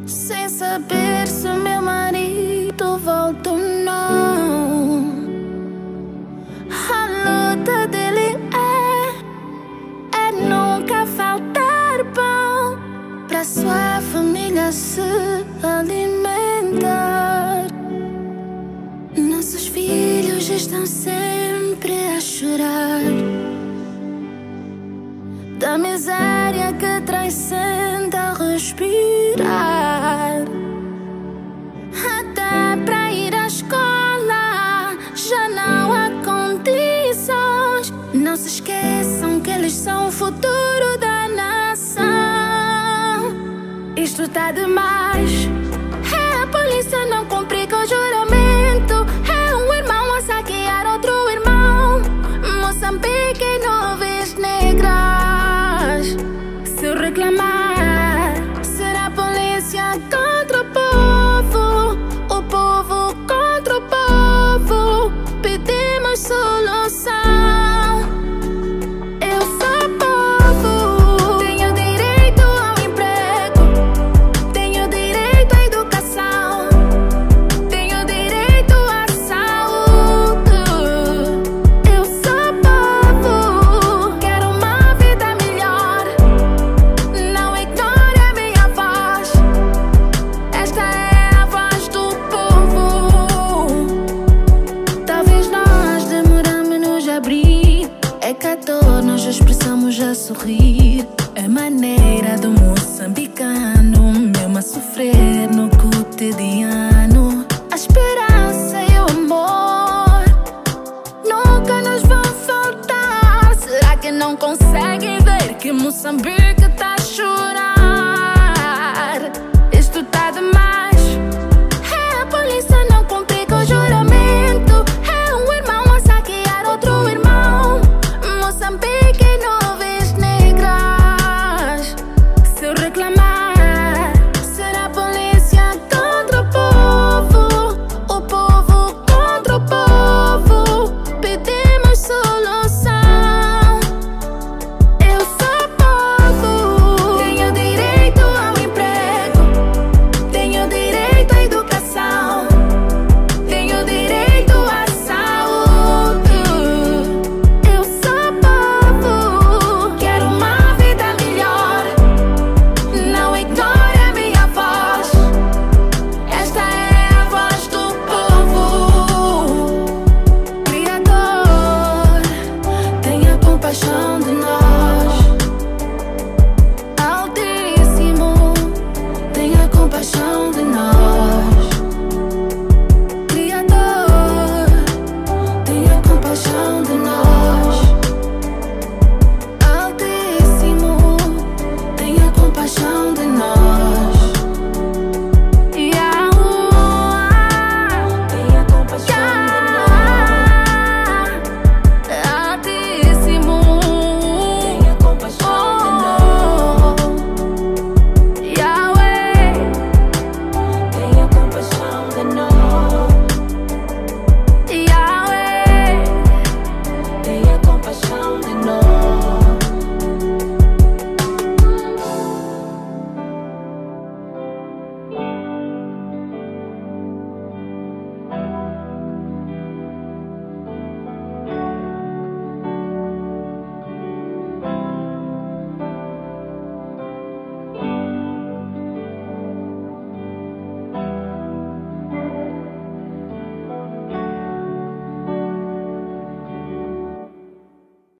sem saber se meu marido volta ou não. A luta dele é nunca faltar pão pra sua família se alimentar. Nossos filhos estão sempre a chorar da miséria que transcende respirar. Até pra ir à escola já não há condições. Não se esqueçam que eles são o futuro da nação. Isto tá demais. É a polícia não